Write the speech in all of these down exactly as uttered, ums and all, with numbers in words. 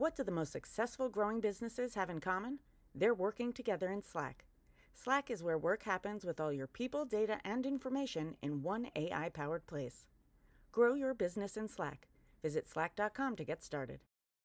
What do the most successful growing businesses have in common? They're working together in Slack. Slack is where work happens with all your people, data, and information in one A I-powered place. Grow your business in Slack. Visit slack dot com to get started.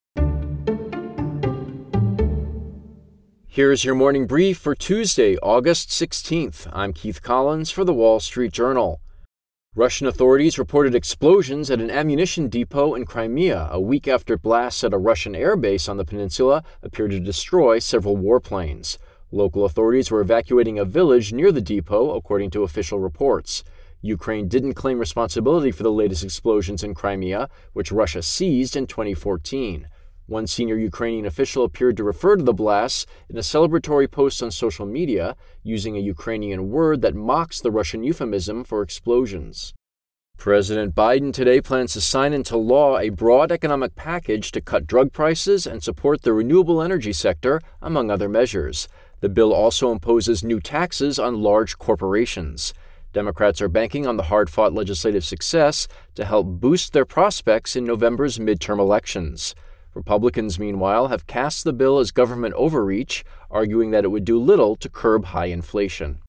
Here's your morning brief for Tuesday, August sixteenth. I'm Keith Collins for The Wall Street Journal. Russian authorities reported explosions at an ammunition depot in Crimea a week after blasts at a Russian airbase on the peninsula appeared to destroy several warplanes. Local authorities were evacuating a village near the depot, according to official reports. Ukraine didn't claim responsibility for the latest explosions in Crimea, which Russia seized in twenty fourteen. One senior Ukrainian official appeared to refer to the blasts in a celebratory post on social media, using a Ukrainian word that mocks the Russian euphemism for explosions. President Biden today plans to sign into law a broad economic package to cut drug prices and support the renewable energy sector, among other measures. The bill also imposes new taxes on large corporations. Democrats are banking on the hard-fought legislative success to help boost their prospects in November's midterm elections. Republicans, meanwhile, have cast the bill as government overreach, arguing that it would do little to curb high inflation.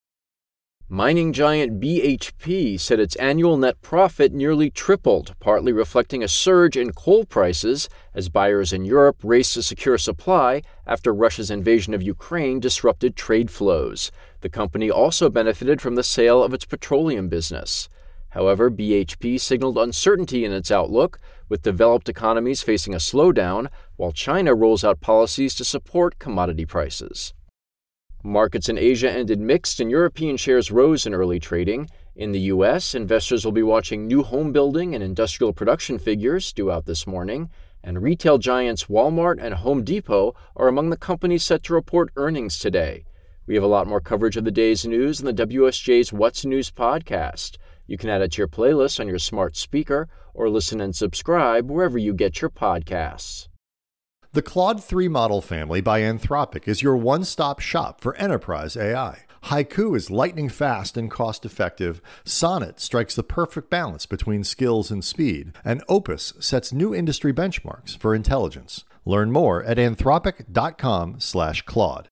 Mining giant B H P said its annual net profit nearly tripled, partly reflecting a surge in coal prices as buyers in Europe raced to secure supply after Russia's invasion of Ukraine disrupted trade flows. The company also benefited from the sale of its petroleum business. However, B H P signaled uncertainty in its outlook, with developed economies facing a slowdown, while China rolls out policies to support commodity prices. Markets in Asia ended mixed and European shares rose in early trading. In the U S, investors will be watching new home building and industrial production figures due out this morning, and retail giants Walmart and Home Depot are among the companies set to report earnings today. We have a lot more coverage of the day's news in the W S J's What's News podcast. You can add it to your playlist on your smart speaker or listen and subscribe wherever you get your podcasts. The Claude three model family by Anthropic is your one-stop shop for enterprise A I. Haiku is lightning fast and cost-effective. Sonnet strikes the perfect balance between skills and speed. And Opus sets new industry benchmarks for intelligence. Learn more at anthropic dot com slash Claude.